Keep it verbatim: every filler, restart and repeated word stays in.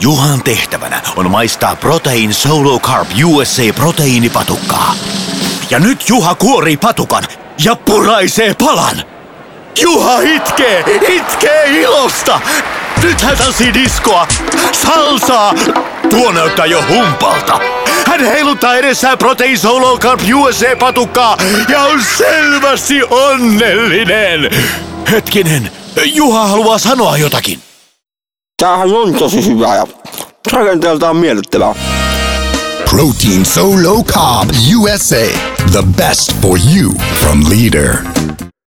Juhan tehtävänä on maistaa Protein Solo Carb U S A-proteiinipatukkaa. Ja nyt Juha kuorii patukan ja puraisee palan. Juha itkee, itkee ilosta. Nyt hän tanssii diskoa, salsaa. Tuo näyttää jo humpalta. Hän heiluttaa edessään Protein Solo Carb U S A-patukkaa ja on selvästi onnellinen. Hetkinen, Juha haluaa sanoa jotakin. Tämähän on tosi hyvää ja rakenteeltaan miellyttävää. Protein Solo Carb U S A. The best for you from Leader.